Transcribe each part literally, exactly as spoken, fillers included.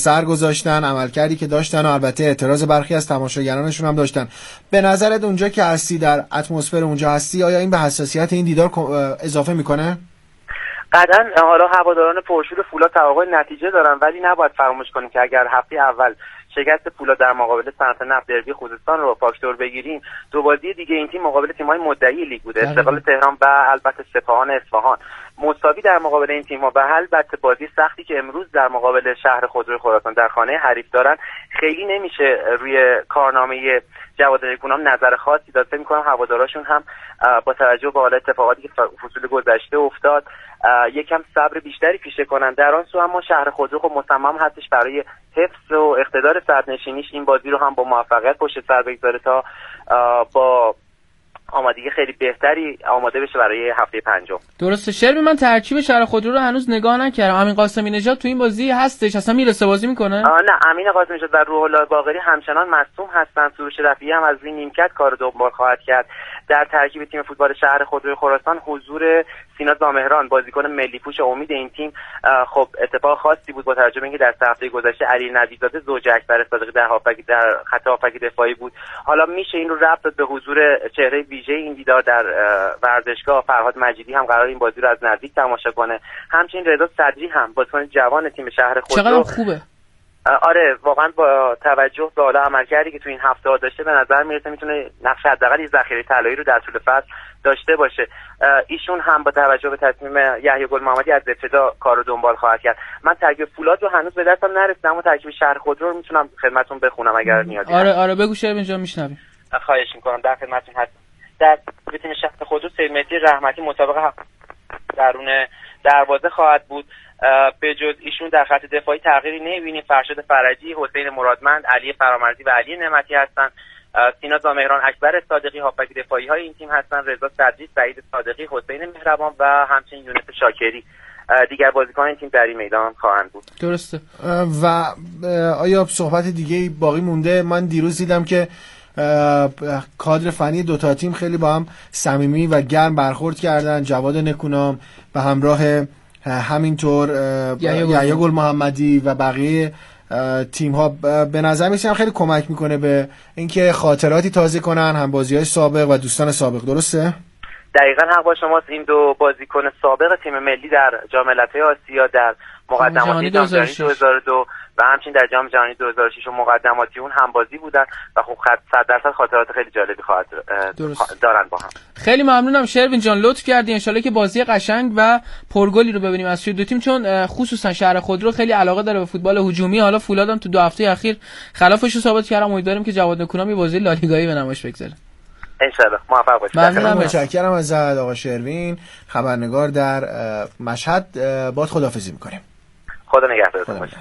سر گذاشتن، عملکردی که داشتن و البته اعتراض برخی از تماشاگرانشون هم داشتن. به نظرت اونجا که هستی، در اتمسفر اونجا هستی، آیا این به حساسیت این دیدار اضافه میکنه؟ قطعاً. حالا هواداران پرشور فولاد توقع نتیجه دارن، ولی نباید فراموش کنیم که اگر هفته اول شکست فولاد در مقابل صنعت نفت دربی خوزستان رو فاکتور بگیریم، دو بازی دیگه این تیم مقابل تیم‌های مدعی لیگ بوده، استقلال تهران و البته سپاهان اصفهان، مساوی در مقابل این تیم‌ها و البته بازی سختی که امروز در مقابل شهر خودروی خراسان در خانه حریف دارن، خیلی نمیشه روی کارنامه جواد نکونام نظر خاصی داد. فکر می‌کنم هواداراشون هم با توجه به حال اتفاقاتی که فصول گذشته افتاد یکم صبر بیشتری پیشه کنن. در آن سو اما شهر خودرو خب مصمم هستش برای حفظ و اقتدار صدرنشینیش این بازی رو هم با موفقیت پشت سر بگذاره تا با آمادگی خیلی بهتری آماده بشه برای هفته پنجم. درسته. شربی، من ترکیب شهر خودرو رو هنوز نگاه نکردم. امین قاسمی نژاد تو این بازی هستش؟ اصلا میرسه بازی میکنه؟ نه، امین قاسمی نژاد و روح الله باقری همچنان مصدوم هستن. سروش رفیعی هم از روی نیمکت کار دنبال خواهد کرد. در ترکیب تیم فوتبال شهر خودروی خراسان حضور سینا زامهران، بازیکن ملی پوش امید این تیم، خب اتفاق خاصی بود با توجه به اینکه در هفته گذشته علی نویزاده زوج اکبر صادقی در هافبک در خط هافبک دفاعی بود. حالا میشه این رو ربط داد به حضور چهره ویژه این دیدار در ورزشگاه. فرهاد مجیدی هم قرار این بازی رو از نزدیک تماشا کنه. همچنین رضا صدری هم بازیکن جوان تیم شهر خودرو. چقدر خوبه. آره واقعا با توجه به حالا عملکردی که تو این هفته ها داشته به نظر میرسه میتونه نقش حداقل یه ذخیره طلایی رو در طول فصل داشته باشه. ایشون هم با توجه به تصمیم یحیی گل محمدی از ابتدا کار رو دنبال خواهد کرد. من ترکیب فولاد رو هنوز به دستم نرسیده، اما ترکیب شهر خودرو رو میتونم خدمتتون بخونم اگر نیازی. آره آره بگو شعر اینجا میشنویم. خواهش میکنم، در خدمتتون هستم. در تیم شهر خودرو سید مهدی رحمتی مسابقه درون دروازه خواهد بود. به جز ایشون در خط دفاعی تغییری نمی‌بینیم. فرشاد فرجی، حسین مرادمند، علی فرامرزی و علی نعمتی هستن. سینا زامهران، اکبر صادقی هافبک دفاعی های این تیم هستن. رضا صدری، سعید صادقی، حسین مهربان و همچنین یونس شاکری دیگر بازیکن این تیم در این میدان خواهند بود. درسته. و آیا صحبت دیگه باقی مونده؟ من دیروز دیدم که کادر فنی دوتا تیم خیلی با هم صمیمی و گرم برخورد کردن. جواد نکونام به همراه همینطور یحیی گل محمدی و بقیه تیم ها به نظر میسیم خیلی کمک میکنه به اینکه خاطراتی تازه کنن، هم بازی‌های سابق و دوستان سابق. درسته؟ دقیقاً حق با شماست. این دو بازیکن سابق تیم ملی در جام ملت‌های آسیا در مقدماتی جام جهانی دو هزار و دو و همچنین در جام جهانی دو هزار و شش و مقدماتی اون هم بازی بودن و خب صد درصد خاطرات خیلی جالبی خواهد دارن با هم. خیلی ممنونم شروین جان، لطف کردی. ان شاءالله که بازی قشنگ و پرگلی رو ببینیم از سوی دو تیم، چون خصوصا شهر خودرو خیلی علاقه داره به فوتبال هجومی. حالا فولادم تو دو هفته اخیر خلافش رو ثابت کردم. امیدواریم که جواد نکونام یه بازی لالیگایی به نمایش بگذاره. ان شاء الله موفق باشید. ممنونم، متشکرم از آقا شروین، خبرنگار در مشهد. باد خداحافظی می‌کنیم. خدا نگهدارتون باشه.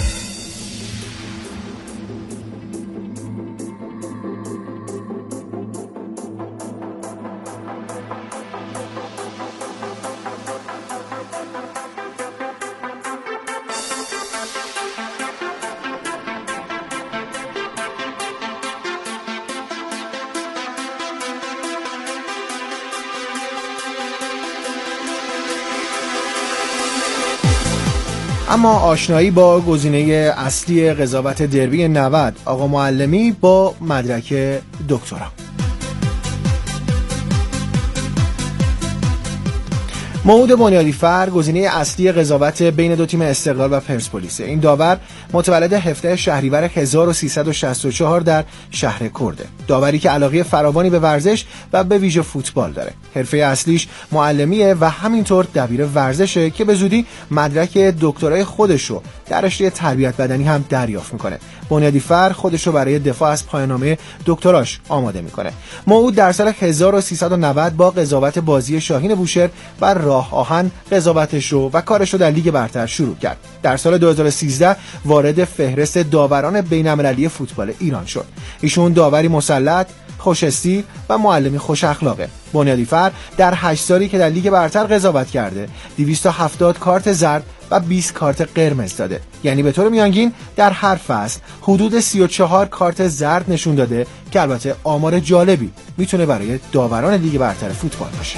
اما آشنایی با گزینه اصلی قضاوت دربی نود، آقا معلمی با مدرک دکترا. موعود بنیادی فر گزینه اصلی قضاوت بین دو تیم استقلال و پرسپولیس. این داور متولد هفدهم شهریور هزار و سیصد و شصت و چهار در شهر کرده. داوری که علاقه فراوانی به ورزش و به ویژه فوتبال داره. حرفه اصلیش معلمیه و همینطور دبیر ورزشه که به زودی مدرک دکترای خودشو در رشته تربیت بدنی هم دریافت میکنه. بنیادی فر خودشو برای دفاع از پایان‌نامه دکتراش آماده میکنه. موعود در سال هزار و سیصد و نود با قضاوت بازی شاهین بوشهر بر راه آهن قضاوتش رو و کارش رو در لیگ برتر شروع کرد. در سال دو هزار و سیزده وارد فهرست داوران بین‌المللی فوتبال ایران شد. ایشون داوری مسلط، خوش‌استی و معلمی خوش اخلاقه. بنیادی فر در هشت سالی که در لیگ برتر قضاوت کرده دویست و هفتاد کارت زرد و بیست کارت قرمز داده. یعنی به طور میانگین در هر فصل حدود سی و چهار کارت زرد نشون داده که البته آمار جالبی میتونه برای داوران لیگ برتر فوتبال باشه.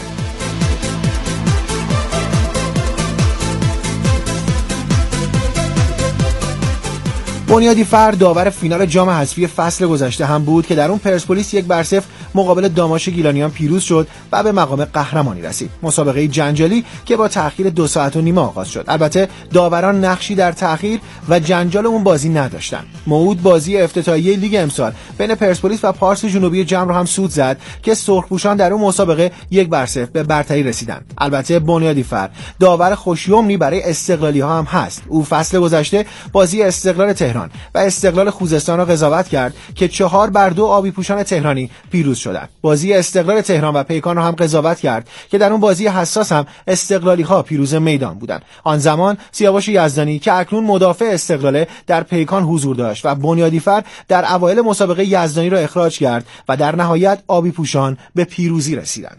بنیادی فر داور فینال جام حذفی فصل گذشته هم بود که در اون پرسپولیس یک بر صفر مقابل داماش گیلانیان پیروز شد و به مقام قهرمانی رسید. مسابقه جنجالی که با تأخیر دو ساعت و نیم آغاز شد. البته داوران نقشی در تأخیر و جنجال اون بازی نداشتن. موعود بازی افتتاحیه لیگ امسال بین پرسپولیس و پارس جنوبی جم رو هم سود زد که سرخپوشان در اون مسابقه یک بر صفر به برتری رسیدن. البته بنیادی فر داور خوشیومنی برای استقلالی ها هم هست. او فصل گذشته بازی استقلال تهران و استقلال خوزستان را قضاوت کرد که چهار بر دو آبی پوشان تهرانی پیروز شدند. بازی استقلال تهران و پیکان را هم قضاوت کرد که در اون بازی حساس هم استقلالی ها پیروز میدان بودند. آن زمان سیاوش یزدانی که اکنون مدافع استقلال در پیکان حضور داشت و بنیادی فر در اوایل مسابقه یزدانی را اخراج کرد و در نهایت آبی پوشان به پیروزی رسیدند.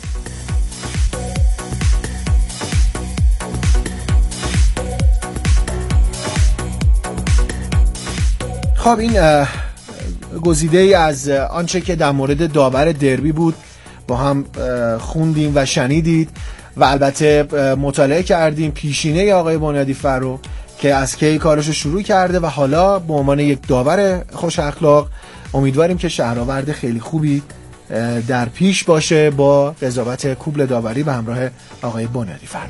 خب این گزیده ای از آنچه که در مورد داور دربی بود با هم خوندیم و شنیدید و البته مطالعه کردیم پیشینه آقای بنیادی فر رو که از کی کارشو شروع کرده و حالا به عنوان یک داور خوش اخلاق امیدواریم که شهرآورد خیلی خوبی در پیش باشه با قضاوت کوبل داوری به همراه آقای بنیادی فر.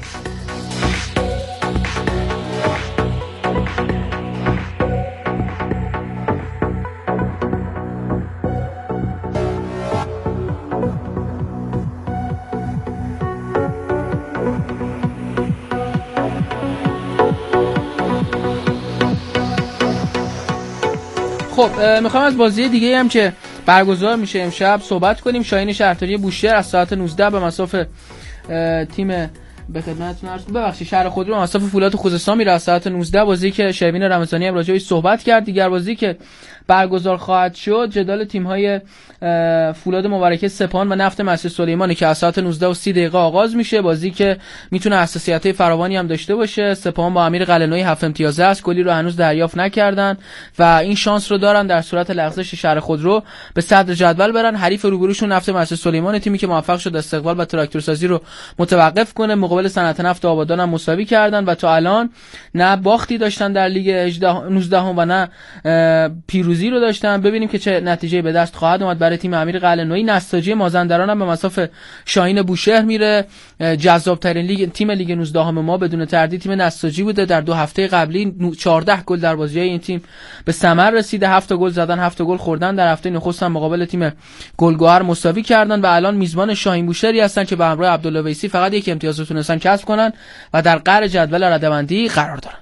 خب میخوام از بازی دیگه هم که برگزار میشه امشب صحبت کنیم. شاهین شهرداری بوشهر از ساعت نوزده به مصاف تیم به خدمتتون عرض ببخشید شهر خودرو به مصاف فولاد خوزستان میره از ساعت نوزده. بازی که شروین رمضانی هم راجعش صحبت کرد. دیگر بازی که برگزار خواهد شد جدال تیم‌های فولاد مبارکه سپاهان و نفت مسجد سلیمانی که از ساعت نوزده و سی دقیقه آغاز میشه. بازی که میتونه حساسیت‌های فراوانی هم داشته باشه. سپاهان با امیر قلعه‌نویی هفت امتیازه است، گلی رو هنوز دریافت نکردن و این شانس رو دارن در صورت لغزش شهر خودرو به صدر جدول برن. حریف روبروشون نفت مسجد سلیمان، تیمی که موفق شد استقبال و تراکتورسازی رو متوقف کنه، مقابل صنعت نفت آبادان هم مساوی کردن و تا الان نه باختی داشتن در لیگ نوزده و نه پیروزی رو داشتن. ببینیم که چه نتیجه به دست خواهد اومد برای تیم امیر قلعه‌نویی. نساجی مازندران هم به مصاف شاهین بوشهر میره. جذاب ترین لیگ تیم لیگ نوزده هم ما بدون تردید تیم نساجی بوده. در دو هفته قبلی چهارده گل در بازی‌های این تیم به ثمر رسیده. هفت گل زدن، هفت گل خوردن. در هفته نخست هم مقابل تیم گلگهر مساوی کردن و الان میزبان شاهین بوشهری هستن که به همراه عبدالله ویسی فقط یک امتیاز رو تونستن کسب کنن و در قعر جدول رده‌بندی قرار دارن.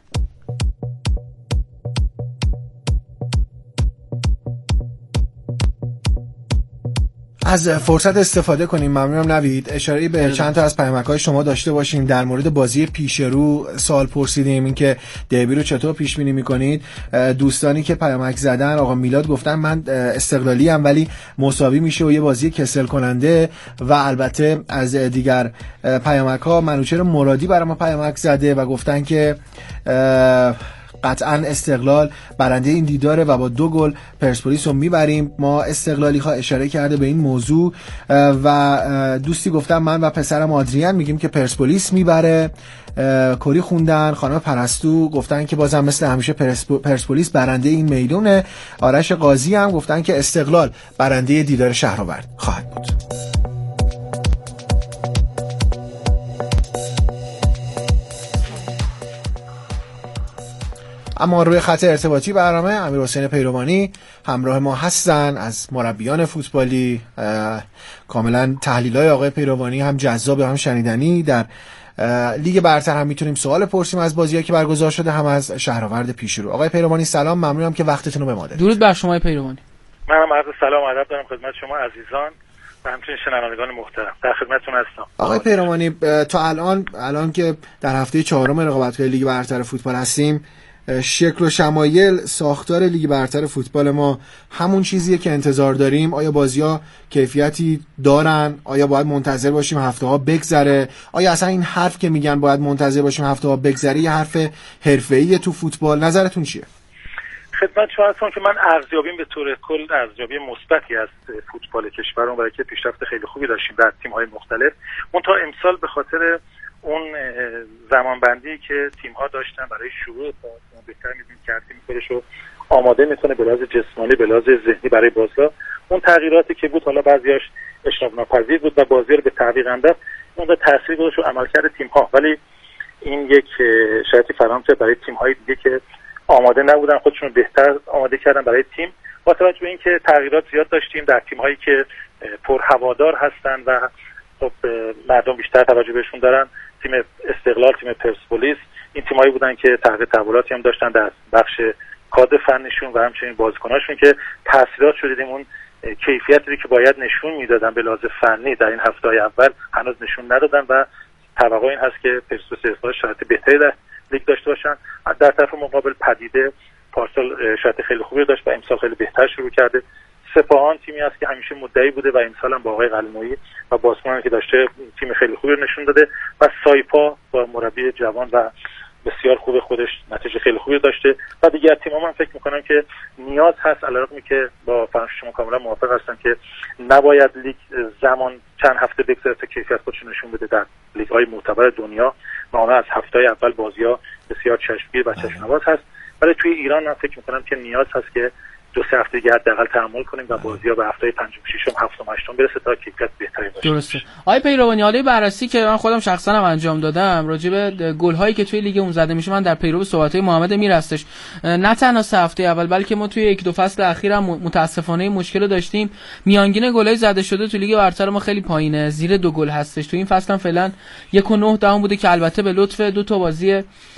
از فرصت استفاده کنیم. ممنونم نوید. اشاره به چند تا از پیامک‌های شما داشته باشیم. در مورد بازی پیش رو سوال پرسیدیم اینکه دربی رو چطور پیش بینی می‌کنید. دوستانی که پیامک زدن آقا میلاد گفتن من استقلالی ام ولی مساوی میشه و یه بازی کسل کننده و البته از دیگر پیامک‌ها منوچهر مرادی برای ما پیامک زده و گفتن که قطعا استقلال برنده این دیداره و با دو گل پرسپولیس رو میبریم. ما استقلالی ها اشاره کرده به این موضوع و دوستی گفتم من و پسرم آدریان میگیم که پرسپولیس میبره. کری خوندن خانم پرستو گفتن که بازم مثل همیشه پرسپولیس برنده این میدونه. آرش قاضی هم گفتن که استقلال برنده دیدار شهرآورد خواهد بود. اما روی خط ارتباطی برنامه امیرحسین پیروانی همراه ما هستن از مربیان فوتبالی. کاملا تحلیل‌های آقای پیروانی هم جذاب هم شنیدنی. در لیگ برتر هم میتونیم سوال پرسیم از بازی‌هایی که برگزار شده هم از شهرآورد پیشرو. آقای پیروانی سلام، ممنونم که وقتتون رو به ما دادید. درود بر شما پیروانی. منم عرض سلام و ادب دارم خدمت شما عزیزان و همچنین شنوندگان محترم. در خدمتتون هستم. آقای پیروانی تا الان الان که در هفته چهارم رقابت‌های لیگ برتر فوتبال هستیم، شکل و شمایل ساختار لیگ برتر فوتبال ما همون چیزیه که انتظار داریم؟ آیا بازی‌ها کیفیتی دارن؟ آیا باید منتظر باشیم هفته‌ها بگذره؟ آیا اصلا این حرف که میگن باید منتظر باشیم هفته‌ها بگذره یه حرف حرفه‌ایه تو فوتبال؟ نظرتون چیه؟ خدمت شما هستم که من ارزیابیم به طور کل ارزیابی مثبتی از فوتبال کشورمون برای که پیشرفت خیلی خوبی داشتیم در تیم‌های مختلف. منتها امسال به خاطر اون زمانبندی که تیم‌ها داشتن برای شروع بهتر می‌دونیم که تیم خودش رو آماده میکنه به لحاظ جسمانی به لحاظ ذهنی برای بازی‌ها. اون تغییراتی که بود حالا بعضیاش اجتناب ناپذیر بود و بازی رو به تعویق انداخت، اون تاثیر گذاشت رو عملکرد تیم‌ها، ولی این یک شرایطی فراهم کرد برای تیم‌های دیگه که آماده نبودن خودشون بهتر آماده کردن برای تیم. با توجه به اینکه تغییرات زیاد داشتیم در تیم‌هایی که پر هوادار هستن و خب مردم بیشتر توجه بهشون دارن، تیم استقلال، تیم پرسپولیس، این تیمایی بودن که تغییر تحولاتی هم داشتن در بخش کادر فنیشون و همچنین بازیکناشون که تاثیرات شد. دیدیم اون کیفیتی که باید نشون میدادن به لحاظ فنی در این هفته‌های اول هنوز نشون ندادن و توقع این هست که پرسپولیس شرایط بهتری در لیگ داشته باشن. در طرف مقابل پدیده پارسال شرایط خیلی خوبی داشت و امسال خیلی بهتر شروع کرده. سپاهان تیمی است که همیشه مدعی بوده و امسال هم با آقای قلمویی و بازیکنانی که داشته تیم خیلی خوبی رو نشون داده و سایپا با مربی جوان و بسیار خوب خودش نتیجه خیلی خوبی داشته و دیگر تیم‌ها من فکر می‌کنم که نیاز هست، علیرغمی که با فرض شما کاملا موافق هستم که نباید لیگ زمان چند هفته بگذره تا کیفیت خودش نشون بده در لیگ‌های معتبر دنیا و اونها از هفته‌های اول بازی‌ها بسیار چشمگیر و چشم‌نواز هست، ولی توی ایران من فکر می‌کنم که نیاز هست که دو سه هفته دیگه حداقل تحمل کنیم و بازی‌ها به هفته پنجم، ششم، هفتم، هشتم برسه تا کیفیت بهتری باشه. درسته. آقای پیروانی، حالا بررسی که من خودم شخصا هم انجام دادم راجع به گل‌هایی که توی لیگ اون زده میشه، من در پیرو صحبت‌های محمد میرستش نه تنها سه هفته اول بلکه ما توی یک دو فصل اخیر هم متاسفانه مشکل داشتیم. میانگین گل‌های زده شده توی لیگ برتر ما خیلی پایینه، زیر دو گل هستش. توی این فصل هم فعلا یک و نه دهم بوده که البته به لطف دو تا بازی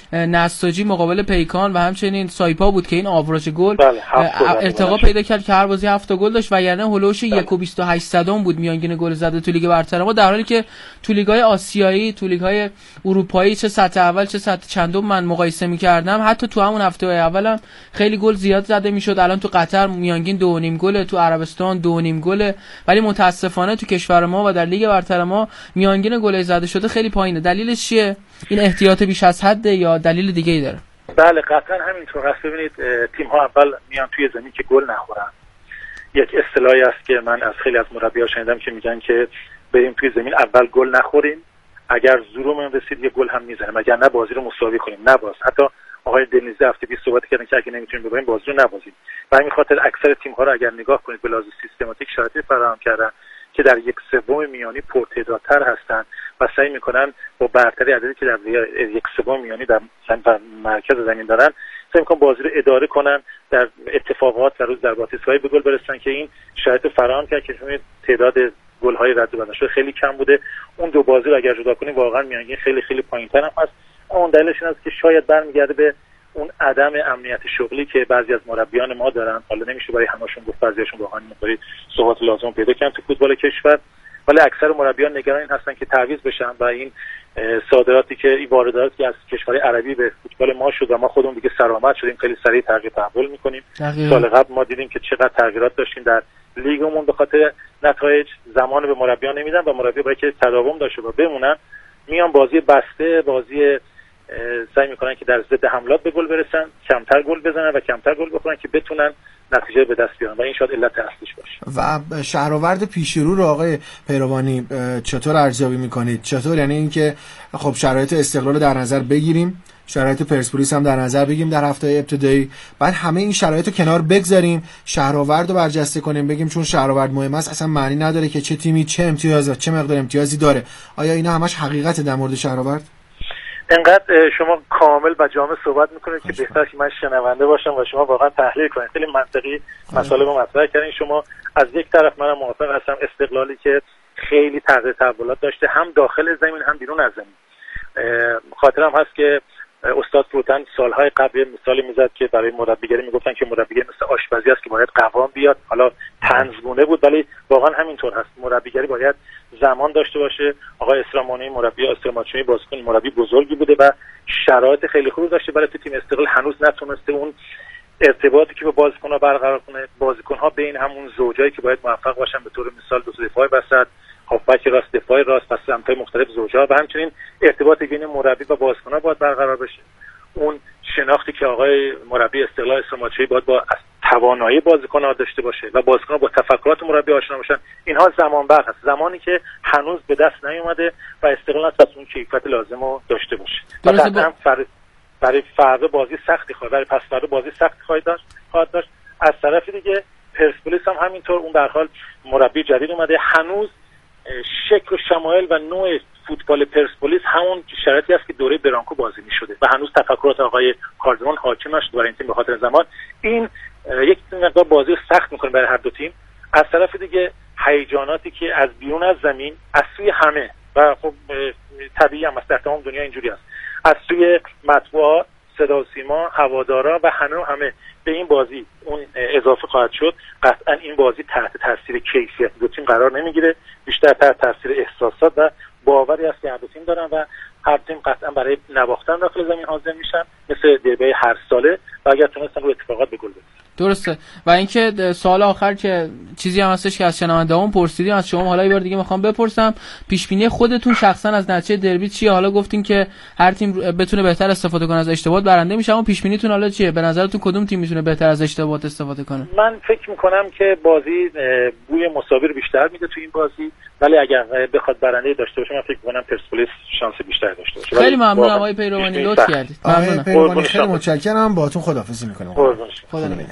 نساجی مقابل پیکان و همچنین سایپا بود که این آوراژ گل ارتقا پیدا کرد که هر بازی هفت گل داشت و یعنی هولوش یک و بیست و هشت صدام بود میانگین گل زده تو لیگ برتر ما، در حالی که تو لیگ‌های آسیایی، تو لیگ‌های اروپایی چه سطح اول چه سطح چندم من مقایسه می‌کردم، حتی تو همون هفته اولم خیلی گل زیاد زده میشد. الان تو قطر میانگین دو و نیم گل، تو عربستان دو و نیم گل، ولی متاسفانه تو کشور ما و در لیگ برتر ما میانگین گل زده شده خیلی پایینه. دلیلش چیه؟ این احتیاط بیش از حد یا دلیل دیگه‌ای داره؟ بله قطعا همینطور است. ببینید تیم‌ها اول میان توی زمین که گل نخورن. یک اصطلاحی است که من از خیلی از مربی‌ها شنیدم که میگن که بریم توی زمین اول گل نخوریم، اگر زورمون رسید یه گل هم میزنیم، اگر نه بازی رو مساوی کنیم، نباز. حتی آقای دنیزی هفته پیش صحبت کردن که اگه نمیتونیم ببریم بازی رو نبازیم. به همین خاطر اکثر تیم‌ها رو اگر نگاه کنید به لحاظ سیستماتیک شرایطی فراهم کردن که در یک سوم میانی پرتعدادتر هستن و سعی میکنن با برتری عددی که در یک سوم میانی در مرکز زمین دارن سعی میکنن بازی رو اداره کنن، در اتفاقات و روز ضربات‌ایستگاهی به گل برسن که این شرایط فراهم کرد که تعداد گل‌های رد و بدل شده خیلی کم بوده. اون دو بازی رو اگر جدا کنیم واقعا میانگین خیلی خیلی پایین‌تر هم هست. اون دلیلش این است که شاید برمیگرده به اون عدم امنیت شغلی که بعضی از مربیان ما دارن. حالا نمیشه برای همه‌شون گفت، بعضیاشون واقعا مقداری صحبت لازم پیدا کردن تو فوتبال کشور، ولی اکثر مربیان نگران این هستن که تعویض بشن و این صادراتی که این وارداتی که از کشورهای عربی به فوتبال ما شد و ما خودمون دیگه سرآمد شدیم خیلی سریع تغییر تحول می‌کنیم. سال قبل ما دیدیم که چقدر تغییرات داشتیم در لیگمون به خاطر نتایج، زمان به مربیان نمیدن و مربی باید که تداوم داشته و بمونن، میان بازی بسته، بازی سعی میکنن که در ضد حملات به گل برسن، کمتر گل بزنن و کمتر گل بخورن که بتونن نتیجه به دست بیارن و این شاید علت اصلیش باشه. و شهرآورد پیشرو رو آقای پیروانی چطور ارزیابی میکنید؟ چطور یعنی اینکه خب شرایط استقلال در نظر بگیریم، شرایط پرسپولیس هم در نظر بگیریم در هفته ابتدایی، بعد همه این شرایط رو کنار بگذاریم، شهرآورد رو برجسته کنیم، بگیم چون شهرآورد مهم است اصلا معنی نداره که چه تیمی چه امتیاز چه مقدار امتیازی داره. آیا اینا همش حقیقت در مورد شهرآورد؟ انقدر شما کامل و جامع صحبت میکنید که بهتر که من شنونده باشم و شما واقعا تحلیل کنید. خیلی منطقی مسائل رو مطرح کردین. شما از یک طرف منم موافق هستم، استقلالی که خیلی تغییر تحولات داشته هم داخل زمین هم بیرون از زمین. خاطرم هست که استاد فروتن سالهای قبل مثالی میزد که برای مربیگری میگفتن که مربیگری مثل آشپزی است که باید قوام بیاد، حالا طنزگونه بود ولی واقعا همینطور هست. مربیگری باید زمان داشته باشه. آقای اسلامانی مربی استراماچمی بازیکن مربی بزرگی بوده و شرایط خیلی خوبی داشته، برای تیم استقلال هنوز نتونسته اون ارتباطی که با بازیکن‌ها برقرار کنه. بازیکن‌ها بین همون زوجایی که باید موفق باشن، به طور مثال دو تا دفاع وسط، هافبک راست، دفاع راست، پس سمت‌های مختلف زوج‌ها و همچنین ارتباطی بین مربی و بازیکن‌ها باید برقرار بشه. اون شناختی که آقای مربی استقلال استراماچی باید با توانایی بازیکن‌ها داشته باشه و بازیکن‌ها با تفکرات مربی آشنا باشن، اینها زمان بر هست، زمانی که هنوز به دست نیومده و استقلال از اون کیفیت لازم رو داشته باشه. درسته با... فر... برای فردا بازی سختی خواهد برای پس فردا بازی سختی خواهد داشت خواهد داشت از طرف دیگه پرسپولیس هم همینطور، اون به هر حال مربی جدید اومده، هنوز شکل و شمایل و نوع فوتبال پرسپولیس همون شرایطی است که دوره برانکو بازی می‌شده و هنوز تفکرات آقای کاردمان حاکم نشده برای این تیم به خاطر زمان. این یک مقدار بازی رو سخت می‌کنه برای هر دو تیم. از طرف دیگه هیجاناتی که از بیرون از زمین از سوی همه و خب طبیعی هم است، در تمام دنیا اینجوری است، از سوی مطبوعات، صدا و سیما، هوادارا و همه و همه به این بازی اون اضافه خواهد شد. قطعا این بازی تحت تاثیر کیفیت دو تیم قرار نمیگیره، بیشتر تحت تاثیر احساسات و باوری است که هر دو تیم دارن و هر تیم قطعا برای نواختن داخل زمین حاضر میشن مثل دربی هر ساله و اگر تونستن رو اتفاقات به گل برسن. درسته. و اینکه سوال آخر که چیزی هم هستش که از شنونده‌هامون پرسیدیم، از شما حالا یه بار دیگه میخوام بپرسم، پیش بینی خودتون شخصا از نتیجه دربی چیه؟ حالا گفتین که هر تیم بتونه بهتر استفاده کنه از اشتباهات برنده میشه، اما پیش بینیتون حالا چیه؟ به نظرتون کدوم تیم میتونه بهتر از اشتباهات استفاده کنه؟ من فکر میکنم که بازی بوی مساوی رو بیشتر میده تو این بازی، ولی اگر بخواد برنده داشته باشه من فکر میکنم پرسپولیس شانس بیشتری داشته باشه. خیلی ممنونم آقای پیروانی، لطف کردید. ممنونم. پیروانی خیلی متشکرم، باهاتون خداحافظی میکنم. خدا نگهدار.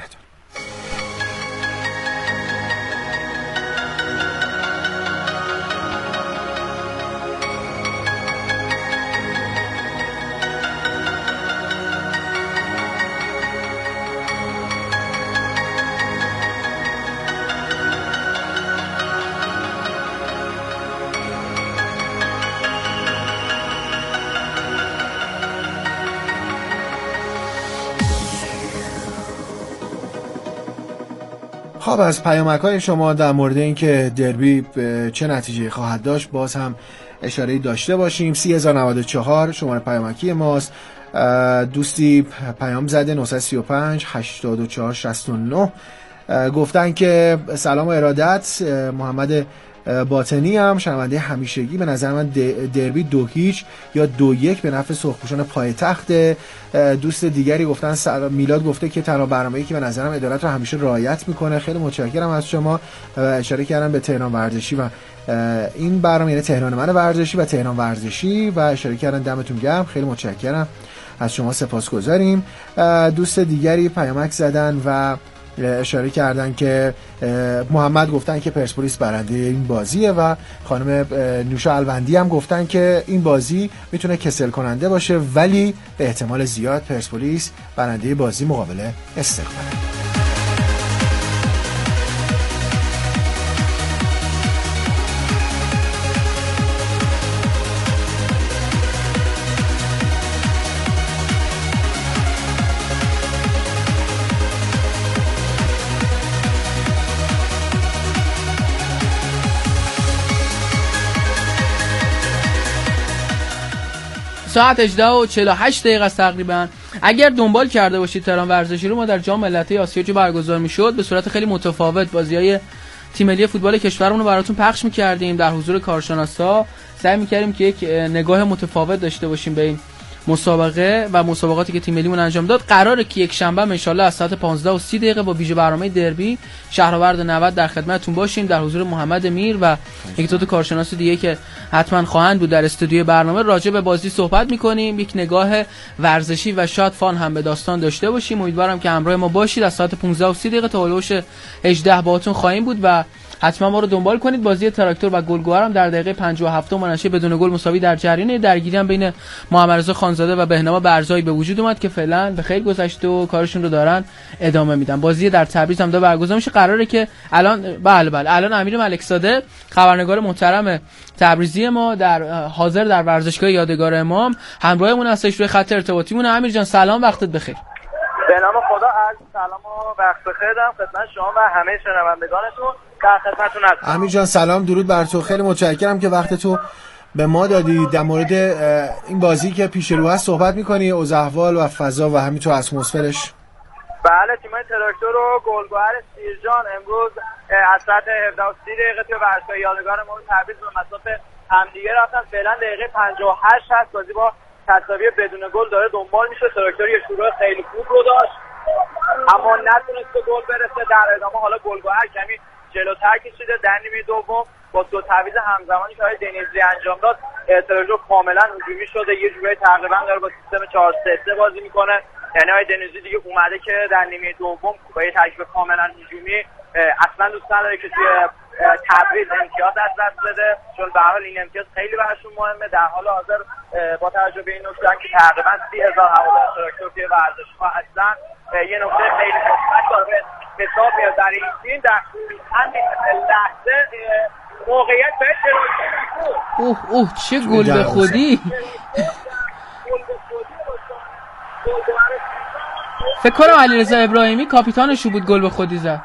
خب از پیامک‌های شما در مورد اینکه دربی چه نتیجه خواهد داشت باز هم اشاره‌ای داشته باشیم. سی هزار و نود و چهار شماره پیامکی ماست. دوستی پیام زده نه سه پنج هشتاد و چهار شصت و نه گفتن که سلام و ارادت، محمد باطنی هم شنونده همیشگی، به نظر من دربی دو هیچ یا دو یک به نفع سرخپوشان پایتخت. دوست دیگری گفتن میلاد گفته که تنها برنامه‌ای که به نظرم عدالت رو همیشه رعایت میکنه. خیلی متشکرم از شما. اشاره کردم به تهران ورزشی و این برنامه، یعنی تهران من ورزشی و تهران ورزشی، و اشاره کردن دمتون گرم. خیلی متشکرم از شما، سپاسگزاریم. دوست دیگری پیامک زدن و اشاره کردن که محمد گفتن که پرسپولیس برنده این بازیه و خانم نوشا الوندی هم گفتن که این بازی میتونه کسل کننده باشه ولی به احتمال زیاد پرسپولیس برنده بازی مقابل استقلال. ساعت هجده و چهل و هشت دقیقه است تقریبا. اگر دنبال کرده باشید تهران ورزشی رو، ما در جام ملت‌های آسیا که برگزار می‌شد به صورت خیلی متفاوت بازی‌های تیم ملی فوتبال کشورمون رو براتون پخش می‌کردیم در حضور کارشناسا. سعی می‌کردیم که یک نگاه متفاوت داشته باشیم به این مسابقه و مسابقاتی که تیم ملیمون انجام داد. قراره که یک شنبه ان شاءالله از ساعت پانزده و سی دقیقه با ویژه برنامه دربی شهرآورد نود در خدمتتون باشیم در حضور محمد میر و یک دو تا کارشناس دیگه که حتما خواهند بود در استودیوی برنامه. راجع به بازی صحبت می‌کنیم، یک نگاه ورزشی و شاد فان هم به داستان داشته باشیم. امیدوارم که همراه ما باشید. از ساعت پانزده و سی دقیقه تا هولوش هجده باهاتون خواهیم بود و حتما ما رو دنبال کنید. بازی تراکتور و گلگوهر هم در دقیقه پنجاه و هفت منشأ بدون گل مساوی در جریان. درگیری هم بین محمد رضا خانزاده و بهنام برزایی به وجود اومد که فعلا به خیر گذشته و کارشون رو دارن ادامه میدن. بازی در تبریز هم داره برگزار میشه. قراره که الان بله بله الان امیر ملکزاده خبرنگار محترم تبریزی ما در حاضر در ورزشگاه یادگار امام همراهمون هستش روی خط ارتباطیمون. امیر جان سلام، وقتت بخیر. به نام خدا، عرض سلام و وقت بخیر دارم خدمت شما و همه شنوندگانتون. در خدمتتون هستم. امیر جان سلام، درود بر تو. خیلی متشکرم که وقت تو به ما دادی. در مورد این بازی که پیش رو هست صحبت می‌کنی، اوضاع احوال و فضا و همینطور اتمسفرش. بله، تیم‌های تراکتور و گلگوهر سیرجان امروز از ساعت هفده و سی دقیقه توی ورزشگاه یادگار ما تبریز به مسافت همدیگه رفتن. فعلا دقیقه پنجاه و هشت هست، بازی با تساوی بدون گل داره دنبال میشه. تراکتور یه شروع خیلی خوب رو داشت اما نتونست به گل برسه. در ادامه حالا گلگوهر کمی جلوتر کشیده. در نیمه دوم با دو تعویض همزمانی که آقای دنیزی انجام داد تراکتور کاملا هجومی شده، یه جوری تقریبا داره با سیستم چهار سه سه بازی میکنه. یعنی آقای دنیزی دیگه اومده که در نیمه دوم با یه ترکیب کاملا هجومی اصلا دوست نداره که توی تبریز امتیاز از دست بده، چون به هر حال این امتیاز خیلی براشون مهمه. در حال حاضر با توجه به این نکته که تقریبا سی هزار هوادار تراکتور توی ورزشگاه هستن، یه نکته خیلی مثبت داره حساب میاد در این تیم. در همین لحظه موقعیت به تراکتور اوه اوه چه گل به خودی. فکر کنم علیرضا ابراهیمی کاپیتانش بود گل به خودی زد.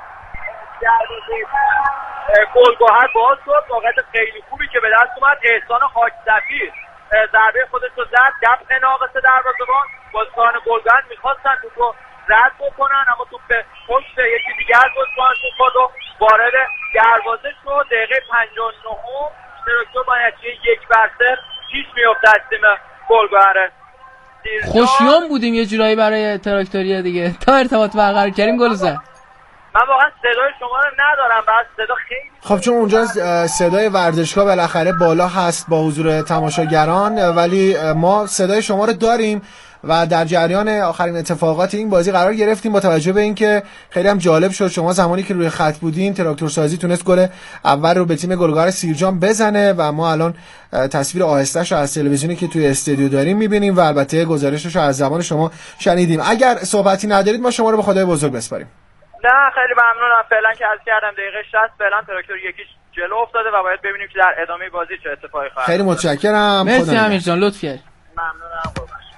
گلگهر باز شد، موقعیت خیلی خوبی که به دست اومد. احسان خاکسفیر ضربه خودش رو زد، دفع ناقص دروازه‌بان. بازیکن گلگهر می‌خواستن توپو رد بکنن اما توپ به پشت یکی دیگر بازیکن خود و وارد دروازه شد. دقیقه پنجاه و نه تراکتور با نتیجه یک بر صفر پیش می‌افته از تیم گلگهر. خوشیوم بودیم یه جورایی برای تراکتوریه دیگه، تا ارتباط برقرار کردیم گل زد. من واقعا صدای شما رو ندارم، بعد صدا خیلی خب چون اونجا صدای ورزشگاه بالاخره بالا هست با حضور تماشاگران، ولی ما صدای شما رو داریم و در جریان آخرین اتفاقات این بازی قرار گرفتیم. با توجه به اینکه خیلی هم جالب شد شما زمانی که روی خط بودین تراکتور سازی تونست گل اول رو به تیم گلگهر سیرجان بزنه و ما الان تصویر آهسته‌اش رو از تلویزیونی که توی استودیو داریم می‌بینیم و البته گزارشش رو از زبان شما شنیدیم. اگر صحبتی ندارید ما شما رو به خدای بزرگ بسپاریم. نه خیلی ممنونم. فعلا که عرض کردم دقیقه شصت فعلا تراکتور یکیش جلو افتاده و باید ببینیم که در ادامه بازی چه اتفاقی خواهد. خیلی متشکرم. مرسی امیر جان، لطف کردی. ممنونم.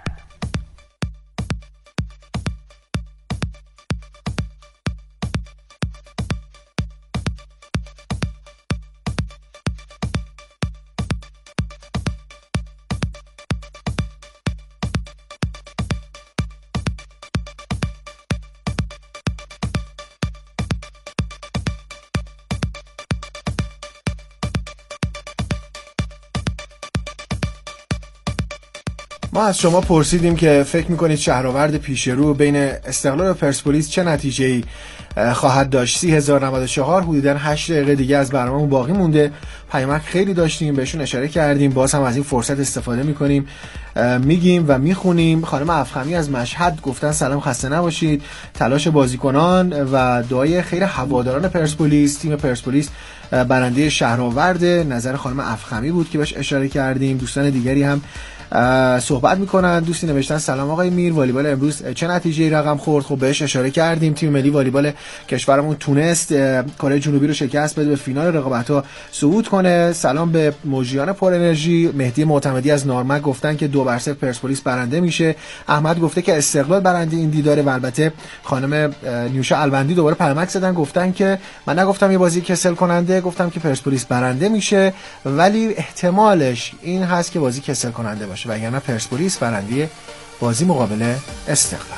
ما از شما پرسیدیم که فکر میکنید شهرآورد پیش رو بین استقلال و پرسپولیس چه نتیجه‌ای خواهد داشت. سی هزار و نود و چهار حدوداً هشت دقیقه دیگه از برنامه‌مون باقی مونده. پیامک خیلی داشتیم، بهشون اشاره کردیم، باز هم از این فرصت استفاده میکنیم میگیم و میخونیم. خانم افخمی از مشهد گفتن سلام، خسته نباشید. تلاش بازیکنان و دعای خیر هواداران پرسپولیس، تیم پرسپولیس برنده شهرآورد. نظر خانم افخمی بود که بهش اشاره کردیم. دوستان دیگری هم صحبت میکنن. دوستی نوشتن سلام آقای میر، والیبال امروز چه نتیجه‌ای رقم خورد؟ خب بهش اشاره کردیم. تیم ملی والیبال کشورمون تونست کره جنوبی رو شکست بده، به فینال رقابت‌ها صعود کنه. سلام به موجیان پر انرژی. مهدی معتمدی از نارمک گفتن که دو بر صفر پرسپولیس برنده میشه. احمد گفته که استقلال برنده این دیداره و البته خانم نیوشا الوندی دوباره پیامک زدن گفتن که من نگفتم یه بازی کسل کننده، گفتم که پرسپولیس برنده میشه ولی احتمالش این هست که بازی کسل کننده باشه و یعنی پرسپولیس برنده بازی مقابل استقلال.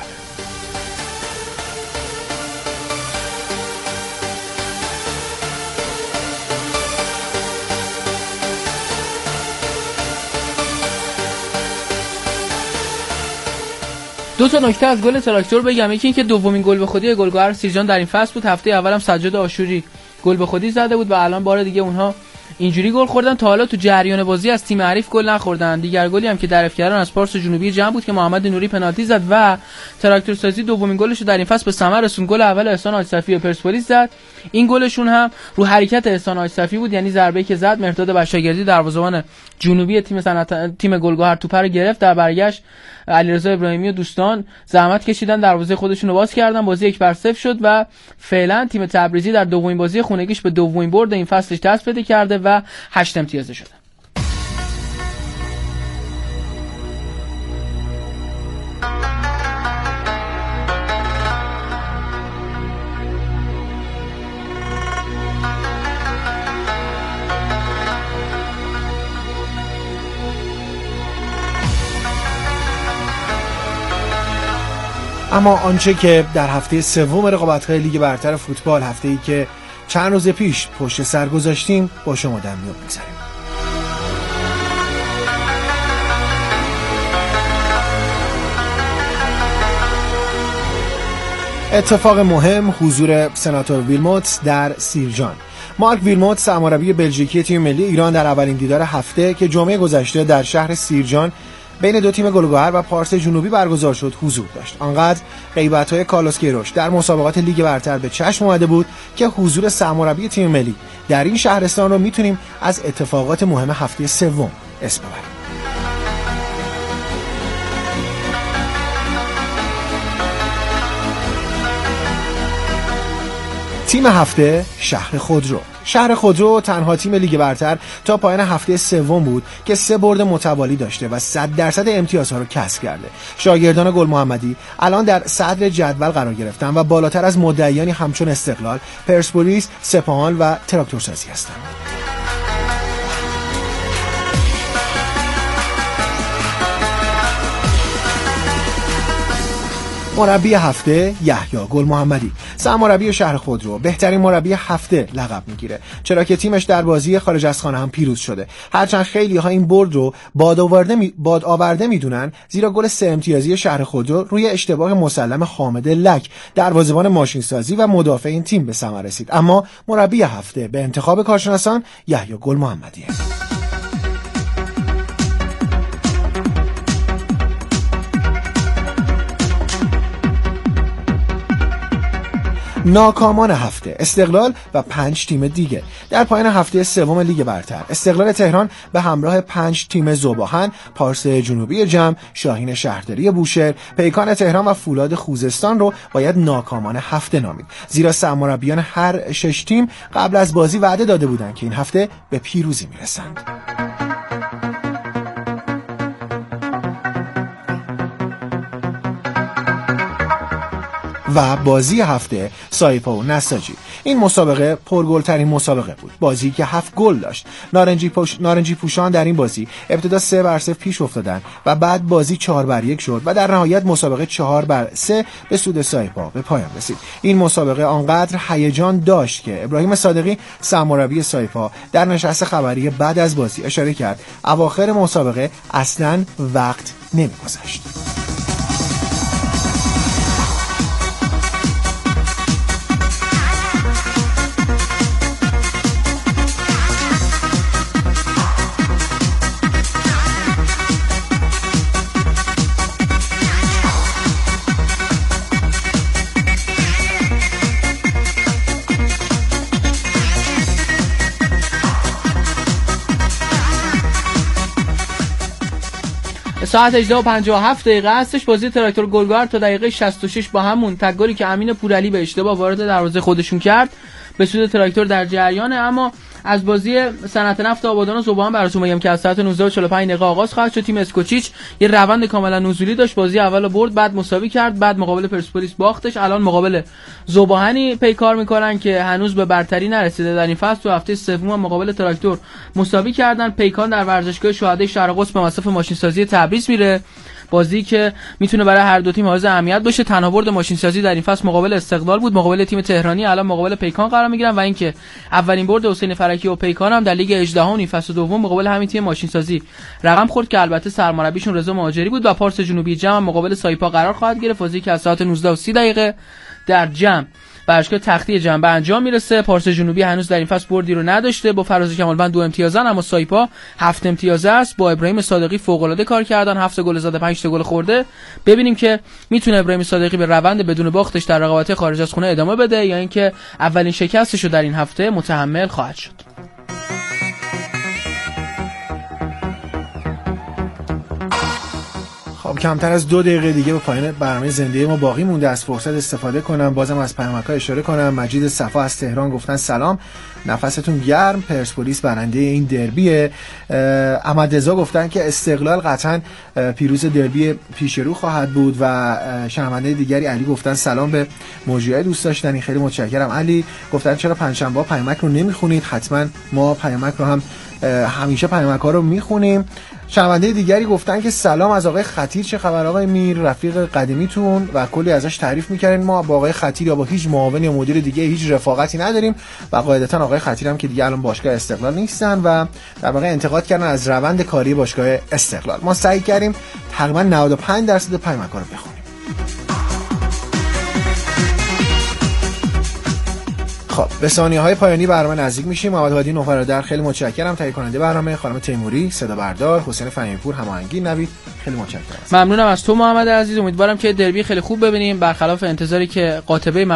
دو تا نکته از گل تراکتور بگم. یکی اینکه دومین گل به خودی گلگهر سیرجان در این فصل بود. هفته اولم سجاد آشوری گل به خودی زده بود و الان بار دیگه اونها اینجوری گل خوردن. تا حالا تو جریان بازی از تیم حریف گل نخوردن. دیگر گلی هم که در کردن از پارس جنوبی جمع بود که محمد نوری پنالتی زد و تراکتور سازی دومین گلش رو در این فصل به ثمر رسوند. گل اول احسان آجصفی پرسپولیس زد. این گلشون هم رو حرکت احسان آجصفی بود، یعنی ضربه‌ای که زد مرداد بشاگردی دروازه‌بان جنوبی تیم صنعت تیم گلگهر توپ رو گرفت. در برگشت علیرضا ابراهیمی و دوستان زحمت کشیدن، دروازه خودشون رو باز کردن، بازی یک بر صفر شد و فعلا تیم تبریزی در دومین بازی خونگیش به دومین برد این فصلش دست پیدا کرده و هشت امتیازه شده. اما آنچه که در هفته سوم رقابت‌های لیگ برتر فوتبال، هفته‌ای که چند روز پیش پشت سر گذاشتیم، با شما در میون می‌گذاریم. اتفاق مهم حضور سناتور ویلموت در سیرجان. مارک ویلموت سرمربی بلژیکی تیم ملی ایران در اولین دیدار هفته که جمعه گذشته در شهر سیرجان بین دو تیم گلگهر و پارس جنوبی برگزار شد حضور داشت. آنقدر غیبت‌های کارلوس کیروش در مسابقات لیگ برتر به چشم اومده بود که حضور سرمربی تیم ملی در این شهرستان رو میتونیم از اتفاقات مهم هفته سوم اسم ببریم. تیم هفته شهر خودرو. شهر خودرو تنها تیم لیگ برتر تا پایان هفته سوم بود که سه برد متوالی داشته و صد درصد امتیازها رو کسب کرده. شاگردان گل محمدی الان در صدر جدول قرار گرفتن و بالاتر از مدعیانی همچون استقلال، پرسپولیس، سپاهان و تراکتورسازی هستند. مربی هفته یحیی گل محمدی. سرمربی شهر خودرو بهترین مربی هفته لقب میگیره، چرا که تیمش در بازی خارج از خانه هم پیروز شده. هرچند خیلی ها این برد رو باد آورده می... باد آورده میدونن، زیرا گل سه امتیازی شهر خودرو روی اشتباه مسلم حامد لک دروازه‌بان ماشینسازی و مدافع این تیم به ثمر رسید. اما مربی هفته به انتخاب کارشناسان یحیی گل محمدیه. ناکامان هفته استقلال و پنج تیم دیگه. در پایان هفته سوم لیگ برتر استقلال تهران به همراه پنج تیم ذوباهن، پارس جنوبی جم، شاهین شهرداری بوشهر، پیکان تهران و فولاد خوزستان رو باید ناکامان هفته نامید، زیرا سرمربیان هر شش تیم قبل از بازی وعده داده بودند که این هفته به پیروزی میرسند. و بازی هفته سایپا و نساجی. این مسابقه پرگل‌ترین مسابقه بود، بازی که هفت گل داشت. نارنجی, پوش... نارنجی پوشان در این بازی ابتدا سه بر صفر پیش افتادن و بعد بازی چهار بر یک شد و در نهایت مسابقه چهار بر سه به سود سایپا به پایان رسید. این مسابقه آنقدر هیجان داشت که ابراهیم صادقی سرمربی سایپا در نشست خبری بعد از بازی اشاره کرد اواخر مسابقه اصلاً وقت نمی‌گذشت. ساعت هجده و پنجاه و هفت دقیقه هستش. بازی تراکتور گلگهر تا دقیقه شصت و شش با همون تگلی که امین پورعلی به اشتباه وارد دروازه خودشون کرد به سود تراکتور در جریانه. اما از بازی صنعت نفت آبادان و ذوباهن براتون میگم که از ساعت نوزده و چهل و پنج دقیقه آغاز خواهد شد. تیم اسکوچیچ یه روند کاملا نزولی داشت، بازی اولو برد، بعد مساوی کرد، بعد مقابل پرسپولیس باختش. الان مقابل ذوباهنی پیکار میکنن که هنوز به برتری نرسیده در این فصل. تو هفته سوم مقابل تراکتور مساوی کردن. پیکان در ورزشگاه شهدای شهر قدس به مصرف ماشینسازی تبریز میره، بازی که میتونه برای هر دو تیم حائز اهمیت باشه. تنها برد ماشینسازی در این فصل مقابل استقلال بود، مقابل تیم تهرانی الان مقابل پیکان قرار میگیرن و اینکه اولین برد حسین فرکی و پیکان هم در لیگ هجدهم فصل دوم مقابل همین تیم ماشینسازی رقم خورد که البته سرمربیشون رضا مهاجری بود. و پارس جنوبی جم مقابل سایپا قرار خواهد گرفت، بازی که از ساعت نوزده و سی دقیقه در جم باشگاه تختی جم به انجام میرسه. پارس جنوبی هنوز در این فصل بردی رو نداشته، با فراز کمالوند دو امتیازن، اما سایپا هفت امتیازه است. با ابراهیم صادقی فوق العاده کار کردن، هفت گل زده، پنج تا گل خورده. ببینیم که میتونه ابراهیم صادقی به روند بدون باختش در رقابت خارج از خونه ادامه بده یا اینکه اولین شکستش رو در این هفته متحمل خواهد شد. خب کمتر از دو دقیقه دیگه به پایان برنامه زنده ما باقی مونده. از فرصت استفاده کنم بازم از پیامک‌ها اشاره کنم. مجید صفا از تهران گفتن سلام، نفستون گرم، پرسپولیس برنده این دربیه. احمد رضا گفتن که استقلال قطعا پیروز دربی پیش رو خواهد بود و شنونده دیگری علی گفتن سلام به موجیای دوست داشتنی، خیلی متشکرم علی. گفتن چرا پنجشنبه پیامک رو نمیخونید؟ حتما ما پیامک رو هم همیشه پیامک‌ها رو میخونیم. شنونده دیگری گفتن که سلام از آقای خطیر، چه خبر آقای میر، رفیق قدیمیتون و کلی ازش تعریف می‌کردین. ما با آقای خطیر یا با هیچ معاون یا مدیر دیگه هیچ رفاقتی نداریم و قاعدتاً آقای خطیر هم که دیگه الان باشگاه استقلال نیستن و در واقع انتقاد کردن از روند کاری باشگاه استقلال. ما سعی کردیم تقریباً نود و پنج درصد پیامک‌ها رو بخونیم. خب به ثانیه‌های پایانی برنامه نزدیک میشیم. محمد هادی نوبرادر خیلی متشکرم. تهیه کننده برنامه خانم تیموری، صدا بردار حسین فهیمی‌پور، هماهنگی نوید، خیلی متشکرم. ممنونم از تو محمد عزیز. امیدوارم که دربی خیلی خوب ببینیم برخلاف انتظاری که قاطبه